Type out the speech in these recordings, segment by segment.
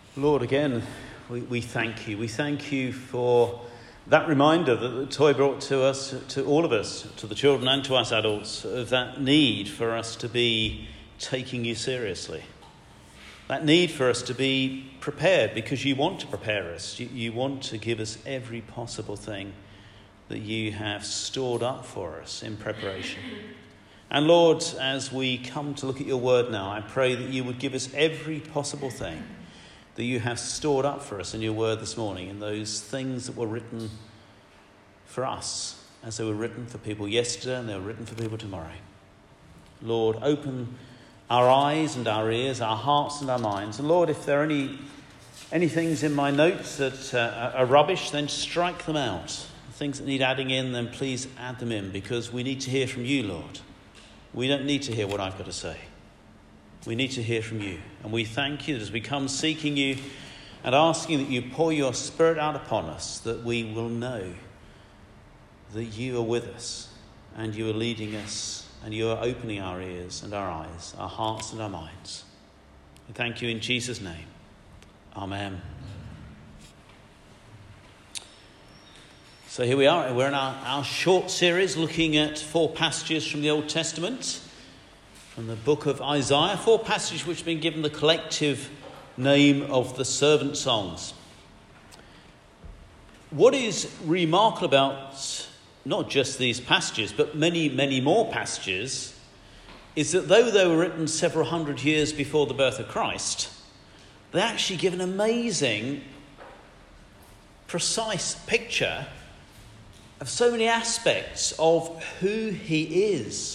Lord, again, we thank you. We thank you for that reminder that the Toy brought to us, to all of us, to the children and to us adults, of that need for us to be taking you seriously. That need for us to be prepared because you want to prepare us. You want to give us every possible thing that you have stored up for us in preparation. And Lord, as we come to look at your word now, I pray that you would give us every possible thing that you have stored up for us in your word this morning, in those things that were written for us as they were written for people yesterday and they were written for people tomorrow. Lord, open our eyes and our ears, our hearts and our minds. And Lord, if there are any things in my notes that are rubbish, then strike them out. Things that need adding in, then please add them in, because we need to hear from you, Lord. We don't need to hear what I've got to say. We need to hear from you. And we thank you that as we come seeking you and asking that you pour your Spirit out upon us, that we will know that you are with us and you are leading us and you are opening our ears and our eyes, our hearts and our minds. We thank you in Jesus' name. Amen. So here we are. We're in our short series looking at 4 passages from the Old Testament, from the book of Isaiah, 4 passages which have been given the collective name of the servant songs. What is remarkable about not just these passages, but many, many more passages, is that though they were written several hundred years before the birth of Christ, they actually give an amazing, precise picture of so many aspects of who he is.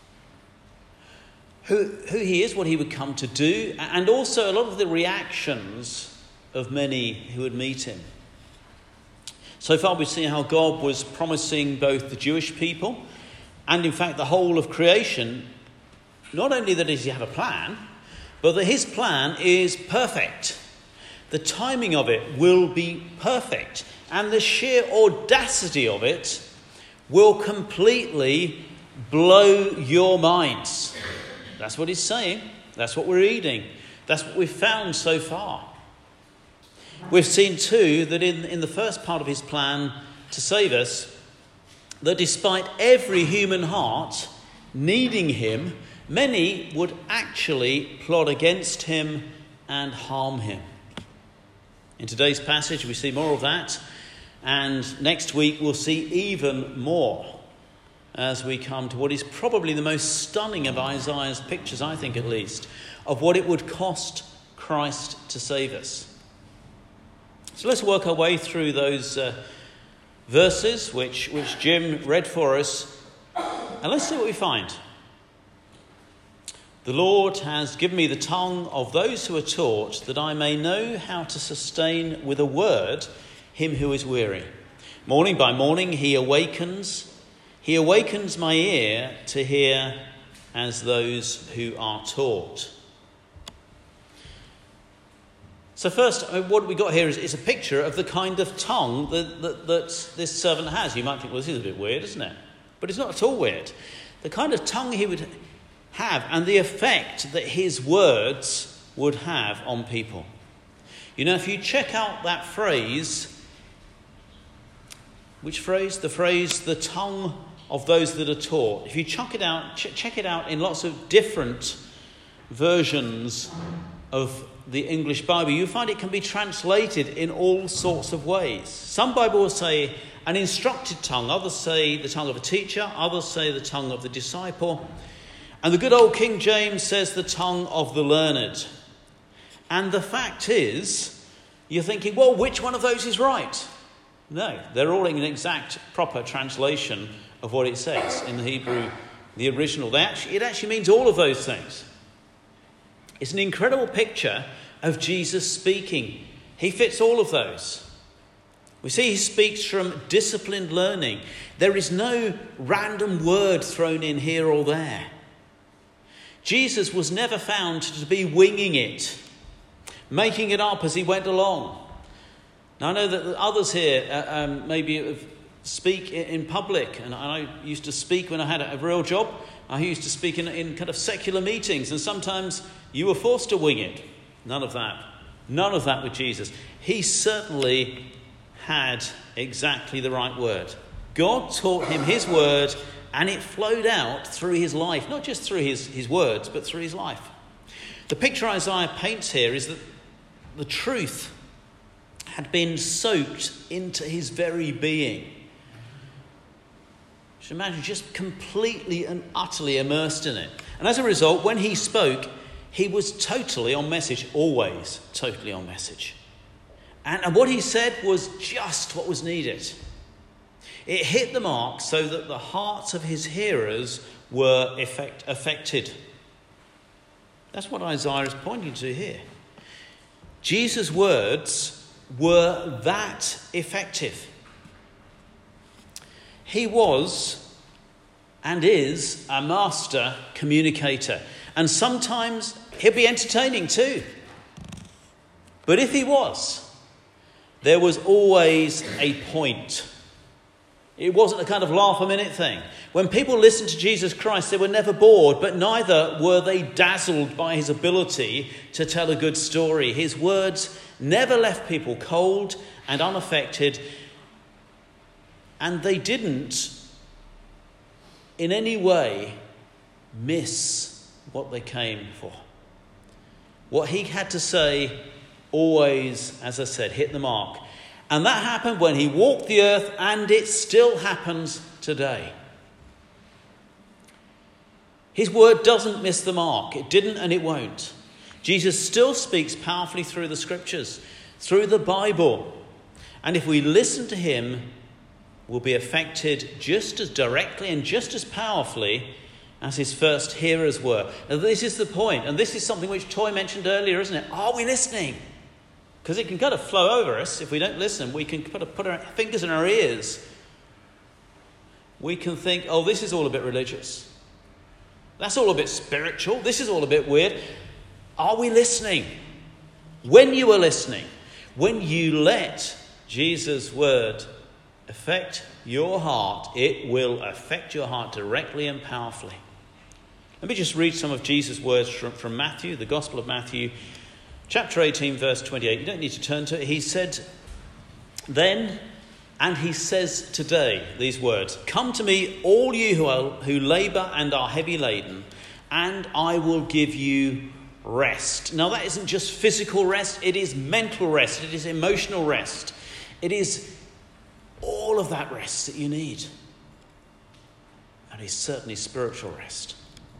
Who he is, what he would come to do, and also a lot of the reactions of many who would meet him. So far we've seen how God was promising both the Jewish people and in fact the whole of creation, not only that he have a plan, but that his plan is perfect. The timing of it will be perfect, and the sheer audacity of it will completely blow your minds. That's what he's saying. That's what we're reading. That's what we've found so far. We've seen too that in the first part of his plan to save us, that despite every human heart needing him, many would actually plot against him and harm him. In today's passage we see more of that, and next week we'll see even more as we come to what is probably the most stunning of Isaiah's pictures, I think at least, of what it would cost Christ to save us. So let's work our way through those verses which Jim read for us, and let's see what we find. The Lord has given me the tongue of those who are taught, that I may know how to sustain with a word him who is weary. Morning by morning he awakens my ear to hear as those who are taught. So first, what we got here is a picture of the kind of tongue that this servant has. You might think, well, this is a bit weird, isn't it? But it's not at all weird. The kind of tongue he would have and the effect that his words would have on people. You know, if you check out that phrase, which phrase? The phrase, the tongue of those that are taught. If you check it out in lots of different versions of the English Bible, you find it can be translated in all sorts of ways. Some Bible will say an instructed tongue, others say the tongue of a teacher, others say the tongue of the disciple. And the good old King James says the tongue of the learned. And the fact is, you're thinking, well, which one of those is right? No, they're all in an exact proper translation of what it says in the Hebrew, the original. It actually means all of those things. It's an incredible picture of Jesus speaking. He fits all of those. We see he speaks from disciplined learning. There is no random word thrown in here or there. Jesus was never found to be winging it, making it up as he went along. Now, I know that others here maybe speak in public, and I used to speak when I had a real job. I used to speak in kind of secular meetings, and sometimes you were forced to wing it. None of that. None of that with Jesus. He certainly had exactly the right word. God taught him his word, and it flowed out through his life, not just through his words, but through his life. The picture Isaiah paints here is that the truth had been soaked into his very being. Just imagine, just completely and utterly immersed in it. And as a result, when he spoke, he was totally on message, always totally on message. And what he said was just what was needed. It hit the mark so that the hearts of his hearers were affected. That's what Isaiah is pointing to here. Jesus' words were that effective. He was and is a master communicator. And sometimes he'll be entertaining too. But if he was, there was always a point. It wasn't a kind of laugh-a-minute thing. When people listened to Jesus Christ, they were never bored, but neither were they dazzled by his ability to tell a good story. His words never left people cold and unaffected, and they didn't in any way miss what they came for. What he had to say always, as I said, hit the mark. And that happened when he walked the earth, and it still happens today. His word doesn't miss the mark. It didn't and it won't. Jesus still speaks powerfully through the scriptures, through the Bible. And if we listen to him, we'll be affected just as directly and just as powerfully as his first hearers were. And this is the point, and this is something which Toy mentioned earlier, isn't it? Are we listening? Because it can kind of flow over us. If we don't listen, we can put our fingers in our ears. We can think, oh, this is all a bit religious. That's all a bit spiritual. This is all a bit weird. Are we listening? When you are listening, when you let Jesus' word affect your heart, it will affect your heart directly and powerfully. Let me just read some of Jesus' words from Matthew, the Gospel of Matthew, chapter 18, verse 28. You don't need to turn to it. He said then, and he says today, these words, "Come to me, all you who labour and are heavy laden, and I will give you rest." Now, that isn't just physical rest. It is mental rest. It is emotional rest. It is all of that rest that you need. And it's certainly spiritual rest.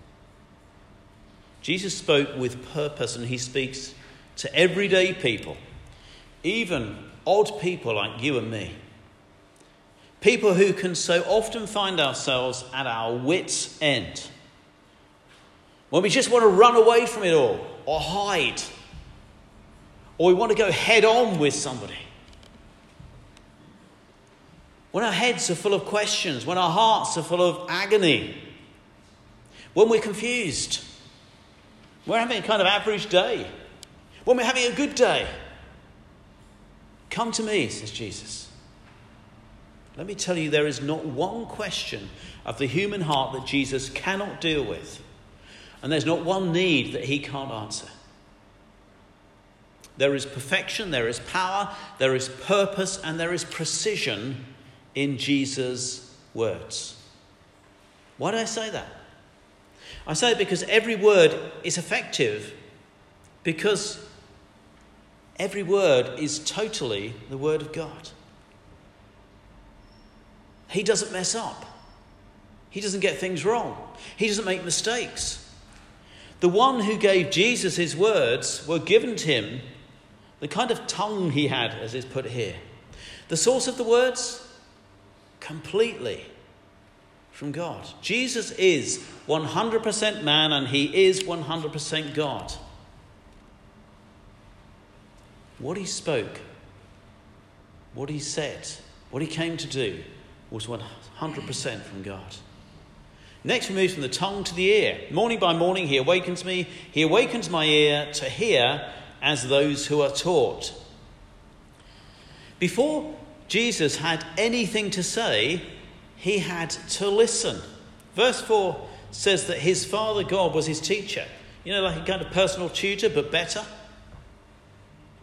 Jesus spoke with purpose, and he speaks to everyday people, even odd people like you and me. People who can so often find ourselves at our wits' end, when we just want to run away from it all, or hide, or we want to go head on with somebody. When our heads are full of questions, when our hearts are full of agony, when we're confused, we're having a kind of average day, when we're having a good day. Come to me, says Jesus. Let me tell you, there is not one question of the human heart that Jesus cannot deal with. And there's not one need that he can't answer. There is perfection, there is power, there is purpose, and there is precision in Jesus' words. Why do I say that? I say it because every word is effective, because every word is totally the word of God. He doesn't mess up. He doesn't get things wrong. He doesn't make mistakes. The one who gave Jesus his words were given to him the kind of tongue he had, as is put here. The source of the words? Completely from God. Jesus is 100% man and he is 100% God. What he spoke, what he said, what he came to do was 100% from God. Next we move from the tongue to the ear. Morning by morning he awakens me. He awakens my ear to hear as those who are taught. Before Jesus had anything to say, he had to listen. Verse 4 says that his Father God was his teacher. You know, like a kind of personal tutor, but better.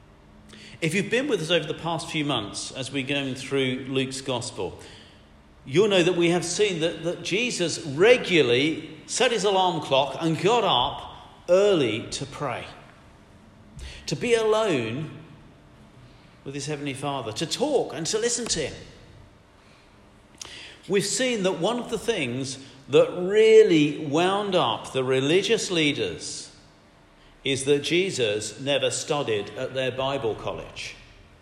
If you've been with us over the past few months as we're going through Luke's Gospel, you'll know that we have seen that Jesus regularly set his alarm clock and got up early to pray, to be alone with his Heavenly Father, to talk and to listen to him. We've seen that one of the things that really wound up the religious leaders is that Jesus never studied at their Bible college.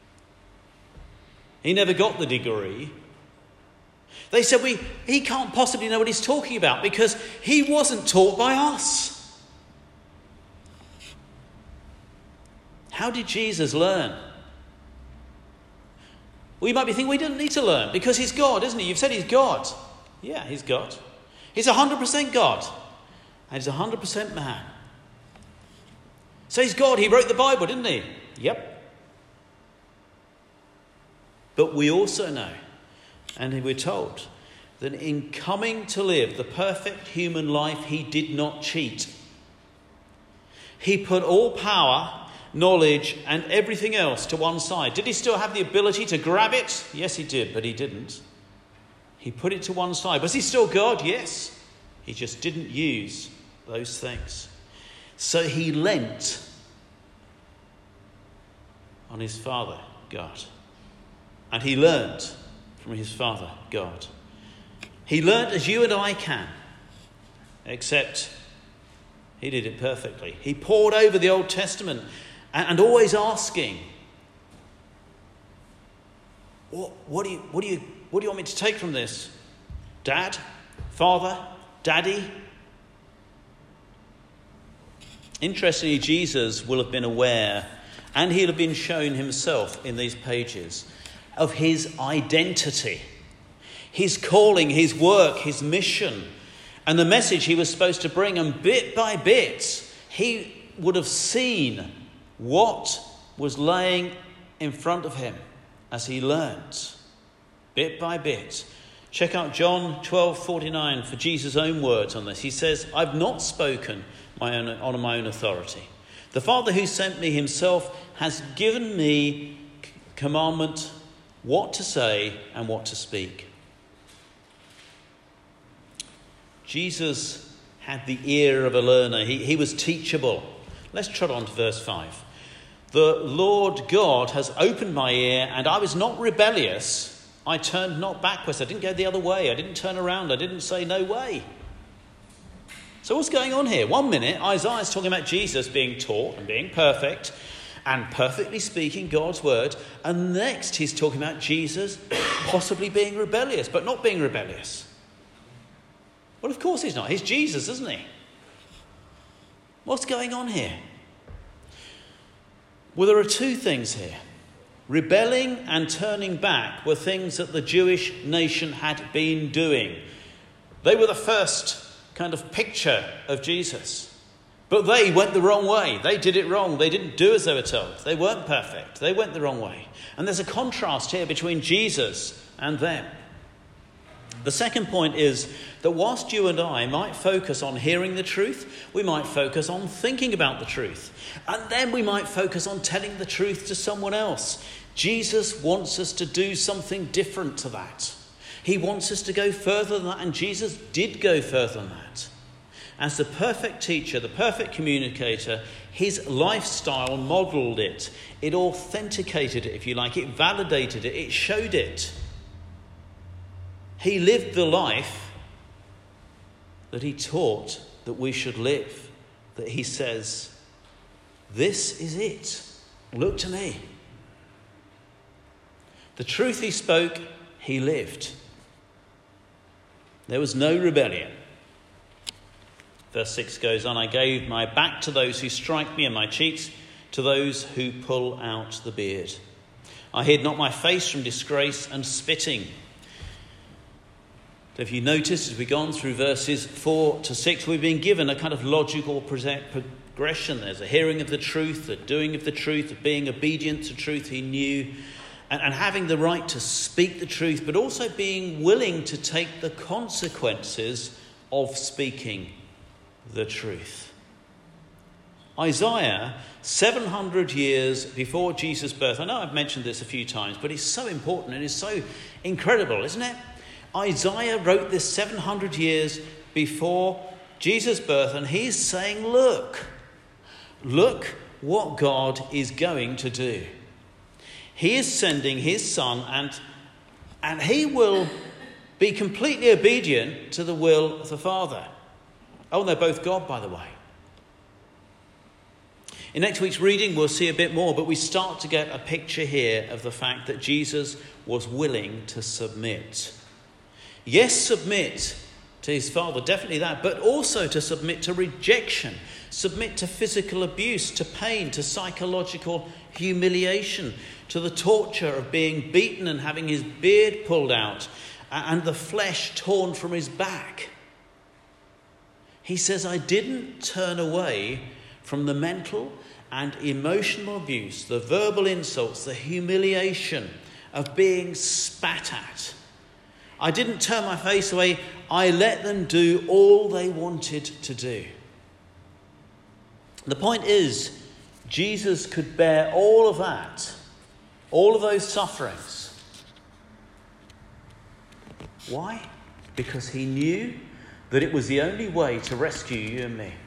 He never got the degree. They said, he can't possibly know what he's talking about because he wasn't taught by us. How did Jesus learn? Well, you might be thinking, he didn't need to learn because he's God, isn't he? You've said he's God. Yeah, he's God. He's 100% God. And he's 100% man. So he's God. He wrote the Bible, didn't he? Yep. But we also know, and we're told, that in coming to live the perfect human life, he did not cheat. He put all power, knowledge, and everything else to one side. Did he still have the ability to grab it? Yes, he did, but he didn't. He put it to one side. Was he still God? Yes. He just didn't use those things. So he lent on his Father, God. And he learned from his Father, God. He learned as you and I can, except he did it perfectly. He pored over the Old Testament and always asking, what do you want me to take from this? Dad? Father? Daddy? Interestingly, Jesus will have been aware, and he'll have been shown himself in these pages, of his identity, his calling, his work, his mission, and the message he was supposed to bring. And bit by bit, he would have seen what was laying in front of him as he learnt, bit by bit. Check out John 12:49 for Jesus' own words on this. He says, I've not spoken on my own authority. The Father who sent me himself has given me commandment what to say and what to speak. Jesus had the ear of a learner. He was teachable. Let's trot on to verse 5. The Lord God has opened my ear, and I was not rebellious. I turned not backwards. I didn't go the other way. I didn't turn around. I didn't say no way. So what's going on here? 1 minute, Isaiah's talking about Jesus being taught and being perfect and perfectly speaking God's word. And next he's talking about Jesus possibly being rebellious, but not being rebellious. Well, of course he's not. He's Jesus, isn't he? What's going on here? Well, there are two things here. Rebelling and turning back were things that the Jewish nation had been doing. They were the first kind of picture of Jesus. But they went the wrong way. They did it wrong. They didn't do as they were told. They weren't perfect. They went the wrong way. And there's a contrast here between Jesus and them. The second point is that whilst you and I might focus on hearing the truth, we might focus on thinking about the truth. And then we might focus on telling the truth to someone else. Jesus wants us to do something different to that. He wants us to go further than that, and Jesus did go further than that. As the perfect teacher, the perfect communicator, his lifestyle modelled it. It authenticated it, if you like. It validated it. It showed it. He lived the life that he taught that we should live. That he says, this is it. Look to me. The truth he spoke, he lived. There was no rebellion. Verse 6 goes on, I gave my back to those who strike me and my cheeks to those who pull out the beard. I hid not my face from disgrace and spitting. So if you notice, as we've gone through verses 4 to 6, we've been given a kind of logical progression. There's a hearing of the truth, the doing of the truth, of being obedient to truth he knew, and having the right to speak the truth, but also being willing to take the consequences of speaking the truth. Isaiah, 700 years before Jesus' birth. I know I've mentioned this a few times, but it's so important and it's so incredible, isn't it? Isaiah wrote this 700 years before Jesus' birth, and he's saying, look what God is going to do. He is sending his son, and he will be completely obedient to the will of the Father. Oh, and they're both God, by the way. In next week's reading, we'll see a bit more, but we start to get a picture here of the fact that Jesus was willing to submit. Yes, submit to his Father, definitely that, but also to submit to rejection, submit to physical abuse, to pain, to psychological humiliation, to the torture of being beaten and having his beard pulled out and the flesh torn from his back. He says, I didn't turn away from the mental and emotional abuse, the verbal insults, the humiliation of being spat at. I didn't turn my face away. I let them do all they wanted to do. The point is, Jesus could bear all of that, all of those sufferings. Why? Because he knew that it was the only way to rescue you and me.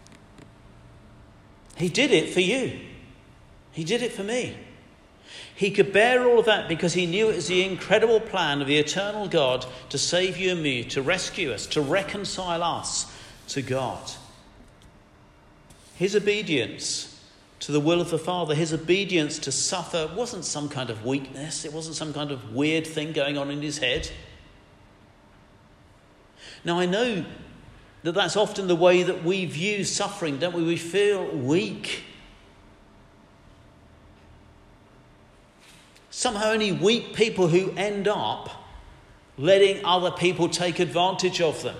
He did it for you. He did it for me. He could bear all of that because he knew it was the incredible plan of the eternal God to save you and me, to rescue us, to reconcile us to God. His obedience to the will of the Father, his obedience to suffer wasn't some kind of weakness. It wasn't some kind of weird thing going on in his head. Now, I know that that's often the way that we view suffering, don't we? We feel weak. Somehow only weak people who end up letting other people take advantage of them.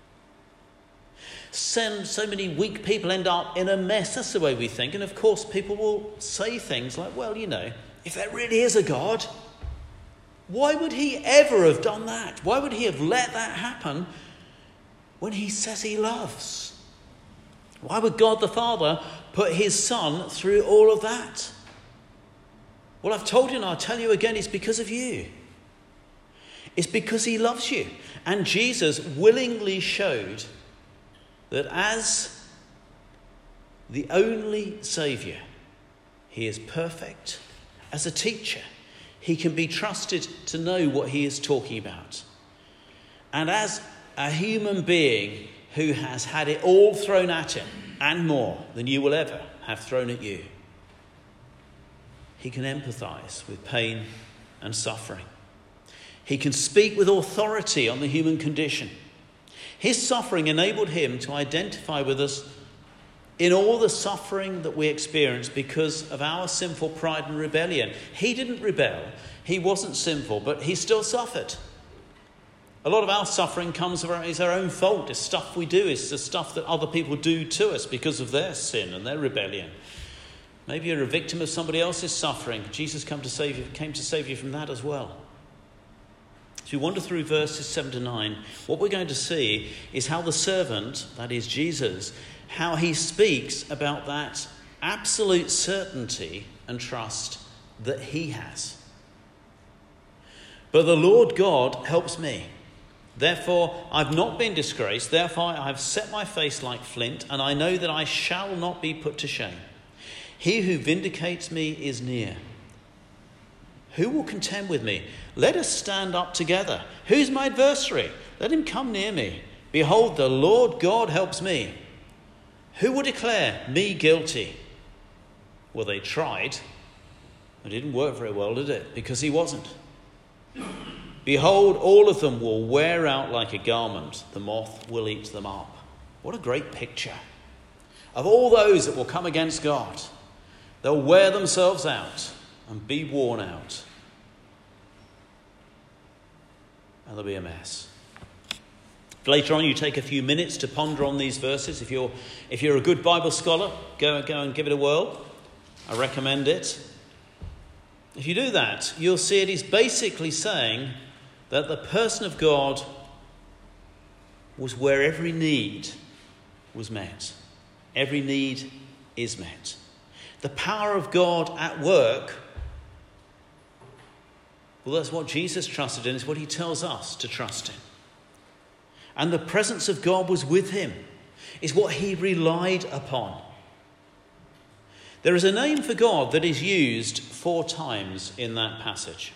So many weak people end up in a mess. That's the way we think. And of course, people will say things like, well, if there really is a God, why would he ever have done that? Why would he have let that happen when he says he loves? Why would God the Father put his Son through all of that? Well, I've told you and I'll tell you again, it's because of you. It's because he loves you. And Jesus willingly showed that as the only Saviour, he is perfect. As a teacher, he can be trusted to know what he is talking about. And as a human being who has had it all thrown at him, and more than you will ever have thrown at you, he can empathise with pain and suffering. He can speak with authority on the human condition. His suffering enabled him to identify with us in all the suffering that we experience because of our sinful pride and rebellion. He didn't rebel. He wasn't sinful, but he still suffered. A lot of our suffering is our own fault. It's stuff we do. It's the stuff that other people do to us because of their sin and their rebellion. Maybe you're a victim of somebody else's suffering. Jesus came to save you from that as well. As we wander through verses 7 to 9, what we're going to see is how the servant, that is Jesus, how he speaks about that absolute certainty and trust that he has. But the Lord God helps me. Therefore, I've not been disgraced. Therefore, I have set my face like flint, and I know that I shall not be put to shame. He who vindicates me is near. Who will contend with me? Let us stand up together. Who's my adversary? Let him come near me. Behold, the Lord God helps me. Who will declare me guilty? Well, they tried. It didn't work very well, did it? Because he wasn't. Behold, all of them will wear out like a garment. The moth will eat them up. What a great picture of all those that will come against God. They'll wear themselves out and be worn out. And there'll be a mess. If later on you take a few minutes to ponder on these verses, if you're a good Bible scholar, go and give it a whirl. I recommend it. If you do that, you'll see it is basically saying that the person of God was where every need was met. Every need is met. The power of God at work, well, that's what Jesus trusted in. It's what he tells us to trust in. And the presence of God was with him. It's what he relied upon. There is a name for God that is used 4 times in that passage.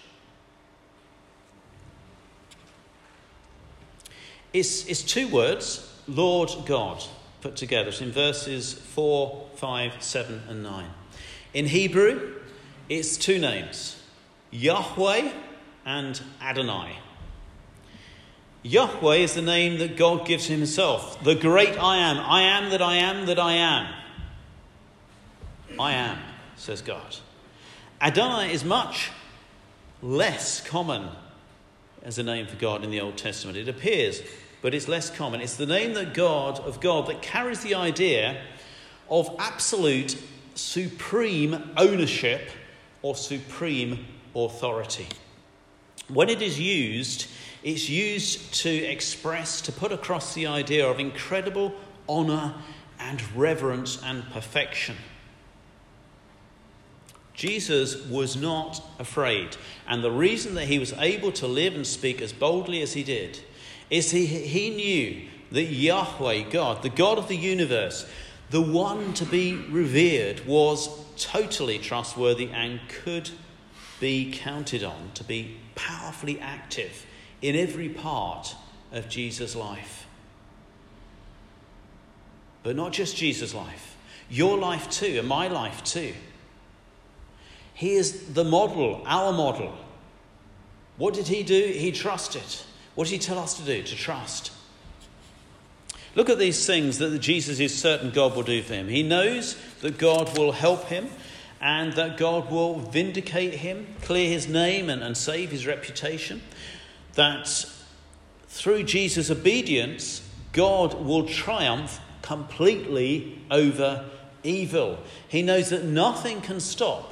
It's 2 words, Lord God, put together. It's in verses 4, 5, 7 and 9. In Hebrew, it's 2 names, Yahweh and Adonai. Yahweh is the name that God gives himself, the great I am that I am that I am. I am, says God. Adonai is much less common as a name for God in the Old Testament. It appears, but it's less common. It's the name of God that carries the idea of absolute, supreme ownership or supreme authority. When it is used, it's used to express, to put across the idea of incredible honour and reverence and perfection. Jesus was not afraid. And the reason that he was able to live and speak as boldly as he did is he knew that Yahweh, God, the God of the universe, the one to be revered, was totally trustworthy and could be counted on to be powerfully active in every part of Jesus' life. But not just Jesus' life, your life too, and my life too. He is the model, our model. What did he do? He trusted. What did he tell us to do? To trust. Look at these things that Jesus is certain God will do for him. He knows that God will help him and that God will vindicate him, clear his name and save his reputation. That through Jesus' obedience, God will triumph completely over evil. He knows that nothing can stop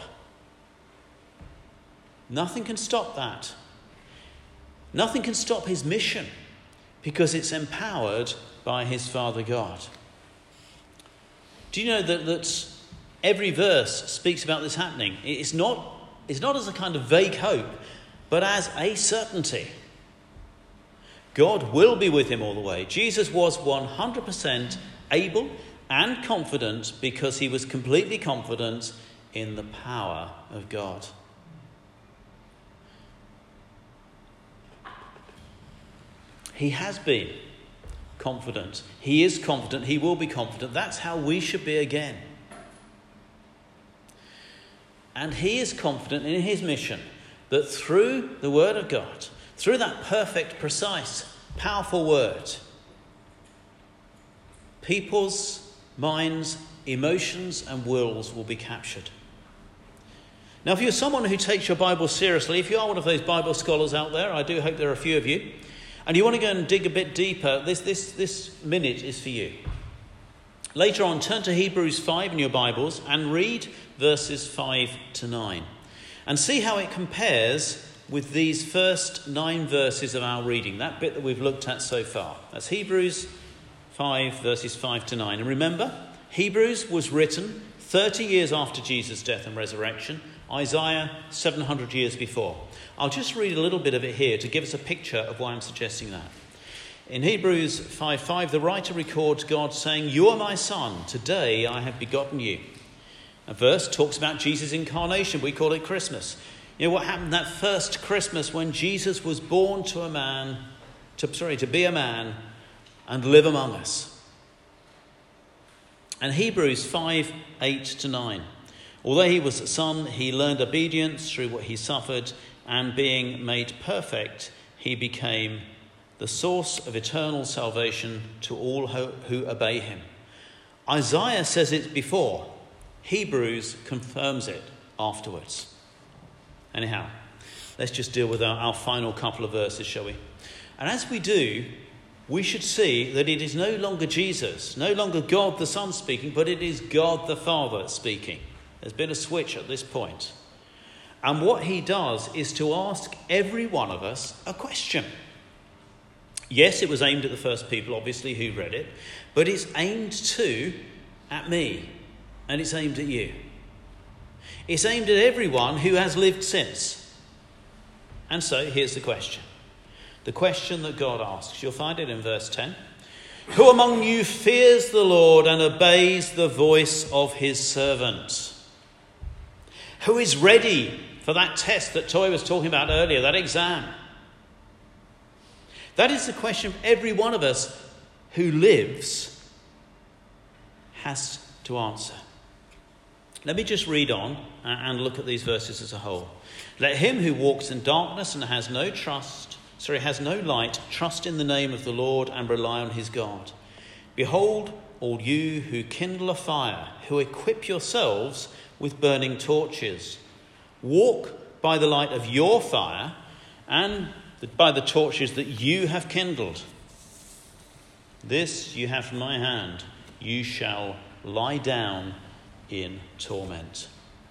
that. Nothing can stop his mission because it's empowered by his Father God. Do you know that every verse speaks about this happening? It's not as a kind of vague hope, but as a certainty. God will be with him all the way. Jesus was 100% able and confident because he was completely confident in the power of God. He has been confident. He is confident. He will be confident. That's how we should be again. And he is confident in his mission that through the word of God, through that perfect, precise, powerful word, people's minds, emotions and wills will be captured. Now, if you're someone who takes your Bible seriously, if you are one of those Bible scholars out there, I do hope there are a few of you, and you want to go and dig a bit deeper, this minute is for you. Later on, turn to Hebrews 5 in your Bibles and read verses 5 to 9. And see how it compares with these first 9 verses of our reading, that bit that we've looked at so far. That's Hebrews 5, verses 5 to 9. And remember, Hebrews was written 30 years after Jesus' death and resurrection, Isaiah 700 years before. I'll just read a little bit of it here to give us a picture of why I'm suggesting that. In Hebrews 5:5, the writer records God saying, "You are my son, today I have begotten you." A verse talks about Jesus' incarnation. We call it Christmas. You know what happened that first Christmas when Jesus was born to be a man and live among us. And Hebrews 5:8 to 9. Although he was a son, he learned obedience through what he suffered, and being made perfect, he became the source of eternal salvation to all who obey him. Isaiah says it before. Hebrews confirms it afterwards. Anyhow, let's just deal with our final couple of verses, shall we? And as we do, we should see that it is no longer Jesus, no longer God the Son speaking, but it is God the Father speaking. There's been a switch at this point. And what he does is to ask every one of us a question. Yes, it was aimed at the first people, obviously, who read it, but it's aimed too at me and it's aimed at you. It's aimed at everyone who has lived since. And so here's the question. The question that God asks. You'll find it in verse 10. Who among you fears the Lord and obeys the voice of his servant? Who is ready for that test that Toy was talking about earlier, that exam? That is the question every one of us who lives has to answer. Let me just read on and look at these verses as a whole. Let him who walks in darkness and has no light, trust in the name of the Lord and rely on his God. Behold, all you who kindle a fire, who equip yourselves with burning torches. Walk by the light of your fire and by the torches that you have kindled. This you have from my hand. You shall lie down in torment.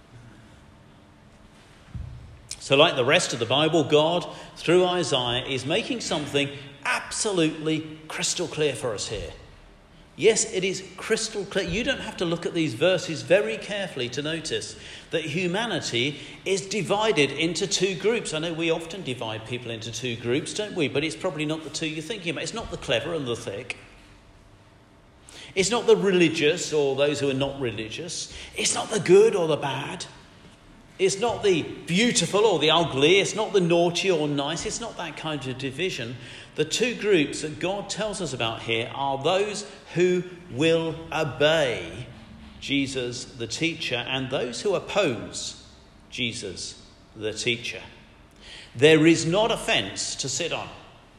So like the rest of the Bible, God, through Isaiah, is making something absolutely crystal clear for us here. Yes, it is crystal clear. You don't have to look at these verses very carefully to notice that humanity is divided into two groups. I know we often divide people into two groups, don't we? But it's probably not the two you're thinking about. It's not the clever and the thick. It's not the religious or those who are not religious. It's not the good or the bad. It's not the beautiful or the ugly. It's not the naughty or nice. It's not that kind of division. The two groups that God tells us about here are those who will obey Jesus, the teacher, and those who oppose Jesus, the teacher. There is not a fence to sit on.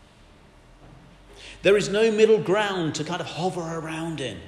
There is no middle ground to kind of hover around in.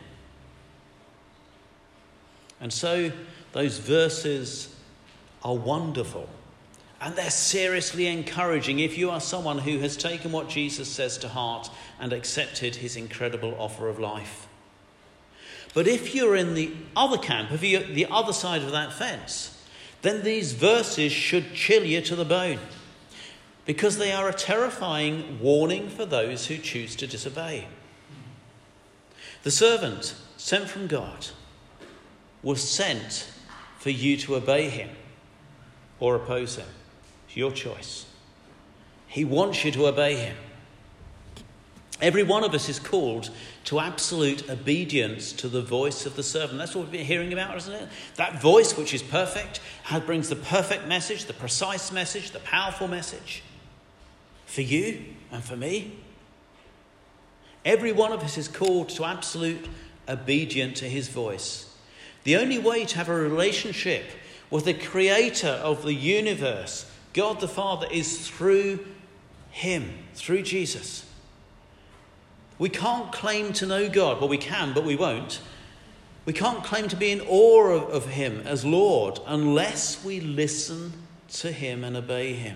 And so those verses are wonderful. And they're seriously encouraging if you are someone who has taken what Jesus says to heart and accepted his incredible offer of life. But if you're in the other camp, if you're the other side of that fence, then these verses should chill you to the bone, because they are a terrifying warning for those who choose to disobey. The servant sent from God was sent for you to obey him or oppose him. It's your choice. He wants you to obey him. Every one of us is called to absolute obedience to the voice of the servant. That's what we've been hearing about, isn't it? That voice which is perfect, brings the perfect message, the precise message, the powerful message. For you and for me. Every one of us is called to absolute obedience to his voice. The only way to have a relationship with the creator of the universe, God the Father, is through him, through Jesus. We can't claim to know God. Well, we can, but we won't. We can't claim to be in awe of him as Lord unless we listen to him and obey him.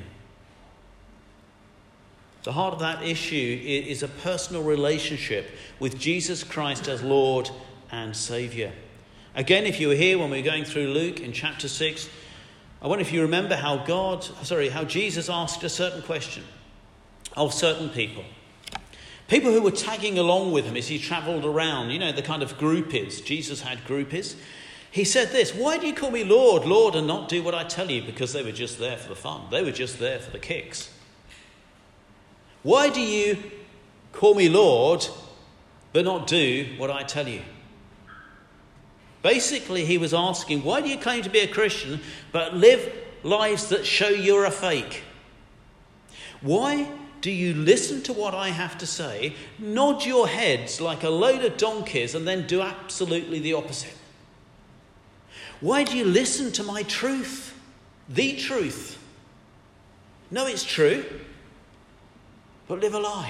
The heart of that issue is a personal relationship with Jesus Christ as Lord and Saviour. Again, if you were here when we were going through Luke in chapter 6, I wonder if you remember how Jesus asked a certain question of certain people. People who were tagging along with him as he travelled around, the kind of groupies. Jesus had groupies. He said this, "Why do you call me Lord, Lord, and not do what I tell you?" Because they were just there for the fun. They were just there for the kicks. "Why do you call me Lord, but not do what I tell you?" Basically, he was asking, why do you claim to be a Christian, but live lives that show you're a fake? Why do you listen to what I have to say, nod your heads like a load of donkeys, and then do absolutely the opposite? Why do you listen to my truth? The truth. No, it's true, but live a lie.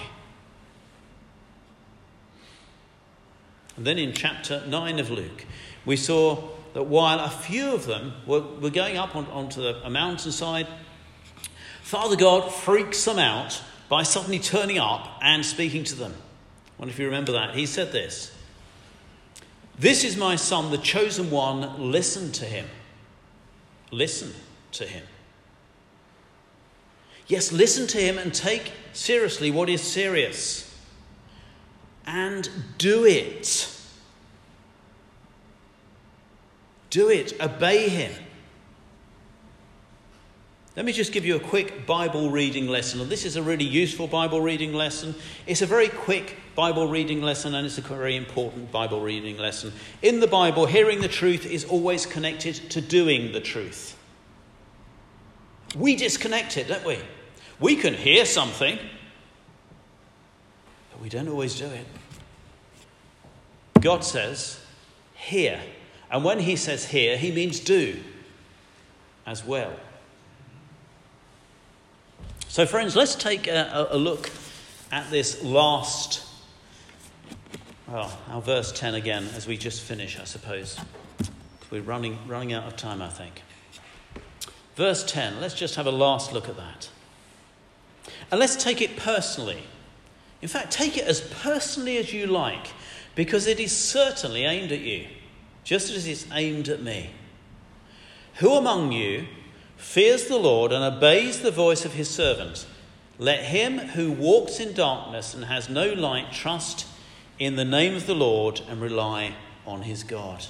And then in chapter 9 of Luke, we saw that while a few of them were going up onto a mountainside, Father God freaks them out by suddenly turning up and speaking to them. I wonder if you remember that. He said this, "This is my son, the chosen one. Listen to him." Listen to him. Yes, listen to him and take seriously what is serious. And do it. Do it. Obey him. Let me just give you a quick Bible reading lesson. And this is a really useful Bible reading lesson. It's a very quick Bible reading lesson, and it's a very important Bible reading lesson. In the Bible, hearing the truth is always connected to doing the truth. We disconnect it, don't we? We can hear something, but we don't always do it. God says, hear. And when he says hear, he means do as well. So friends, let's take a look at this last, our verse 10 again, as we just finish, I suppose. We're running out of time, I think. Verse 10, let's just have a last look at that. And let's take it personally. In fact, take it as personally as you like, because it is certainly aimed at you, just as it's aimed at me. Who among you fears the Lord and obeys the voice of his servant? Let him who walks in darkness and has no light trust in the name of the Lord and rely on his God.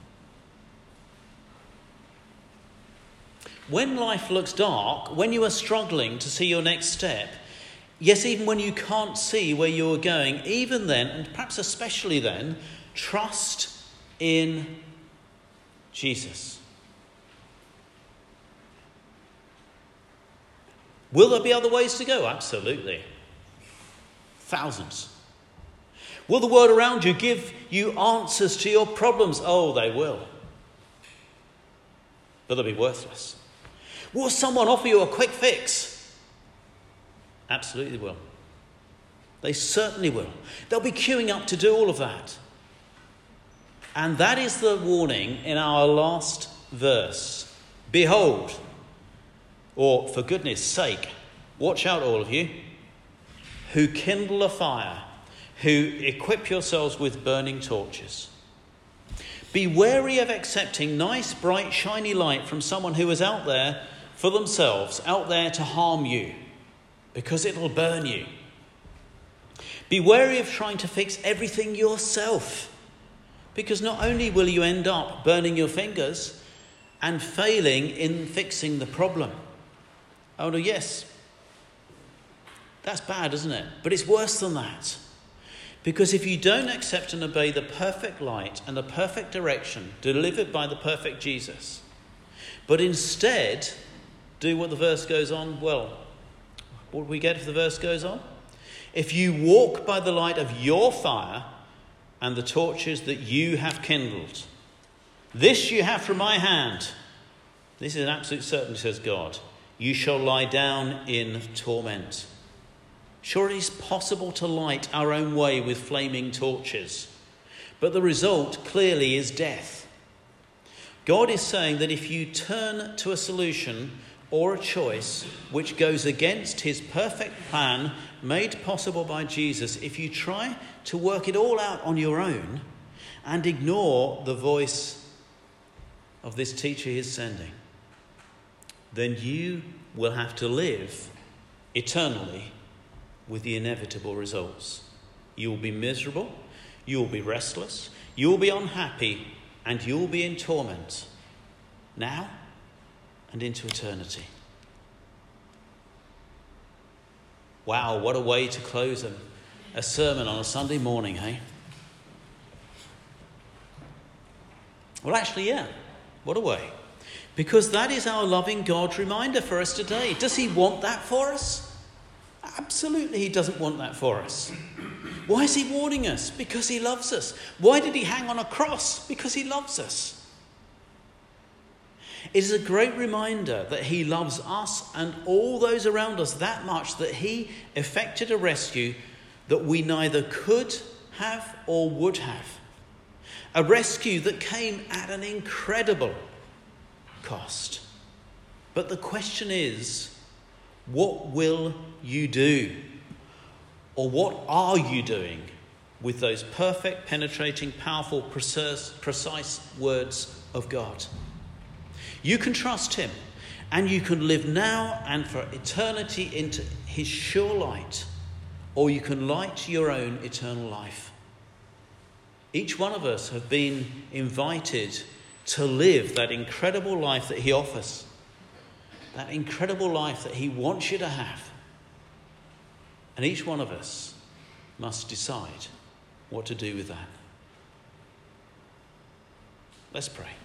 When life looks dark, when you are struggling to see your next step, yes, even when you can't see where you're going, even then, and perhaps especially then, trust in Jesus. Will there be other ways to go? Absolutely. Thousands. Will the world around you give you answers to your problems? Oh, they will. But they'll be worthless. Will someone offer you a quick fix? Absolutely will. They certainly will. They'll be queuing up to do all of that. And that is the warning in our last verse. Behold, or for goodness sake, watch out all of you, who kindle a fire, who equip yourselves with burning torches. Be wary of accepting nice, bright, shiny light from someone who is out there for themselves, out there to harm you, because it'll burn you. Be wary of trying to fix everything yourself, because not only will you end up burning your fingers and failing in fixing the problem. Oh no, yes, that's bad, isn't it? But it's worse than that. Because if you don't accept and obey the perfect light and the perfect direction delivered by the perfect Jesus, but instead do what the verse goes on, well, what do we get if the verse goes on? If you walk by the light of your fire and the torches that you have kindled, this you have from my hand. This is an absolute certainty, says God. You shall lie down in torment. Sure, it is possible to light our own way with flaming torches, but the result clearly is death. God is saying that if you turn to a solution or a choice which goes against his perfect plan made possible by Jesus, if you try to work it all out on your own and ignore the voice of this teacher he is sending, then you will have to live eternally with the inevitable results. You will be miserable, you will be restless, you will be unhappy, and you will be in torment now and into eternity. Wow, what a way to close a sermon on a Sunday morning, hey? Well, actually, yeah, what a way. Because that is our loving God's reminder for us today. Does he want that for us? Absolutely, he doesn't want that for us. Why is he warning us? Because he loves us. Why did he hang on a cross? Because he loves us. It is a great reminder that he loves us and all those around us that much that he effected a rescue that we neither could have or would have. A rescue that came at an incredible cost. But the question is, what will you do? Or what are you doing with those perfect, penetrating, powerful, precise words of God? You can trust him, and you can live now and for eternity into his sure light, or you can light your own eternal life. Each one of us have been invited to live that incredible life that he offers, that incredible life that he wants you to have. And each one of us must decide what to do with that. Let's pray.